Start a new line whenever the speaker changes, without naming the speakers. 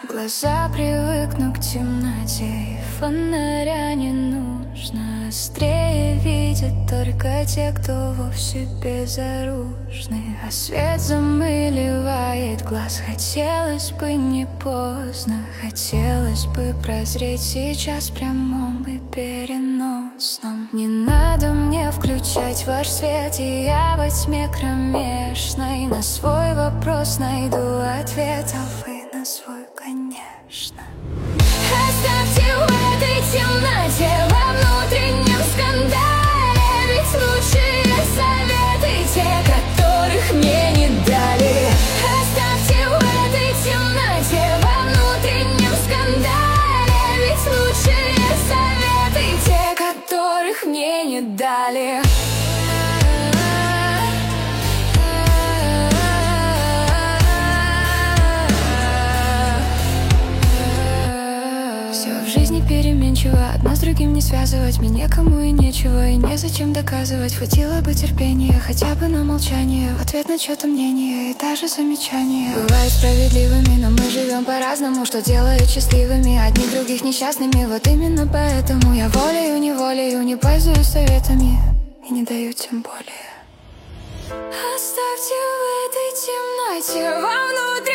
Глаза привыкнут к темноте, и фонаря не нужно. Острее видят только те, кто вовсе безоружны. А свет замыливает глаз. Хотелось бы не поздно, хотелось бы прозреть сейчас в прямом и переносном. Не надо мне включать ваш свет, и я во тьме кромешной на свой вопрос найду ответ, а вы на свой, конечно. Оставьте в этой темноте, во внутреннем скандале, ведь лучшие советы те, которых мне не дали. Оставьте в этой темноте, во внутреннем скандале, ведь лучшие советы те, которых мне не дали. Переменчиво, одно с другим не связывать. Мне некому и нечего, и незачем доказывать. Хватило бы терпения, хотя бы на молчание, в ответ на чьё-то мнение и даже замечание. Бывают справедливыми, но мы живем по-разному, что делает счастливыми одних, других несчастными. Вот именно поэтому я волею-неволею не пользуюсь советами и не даю тем более. Оставьте в этой темноте, во внутри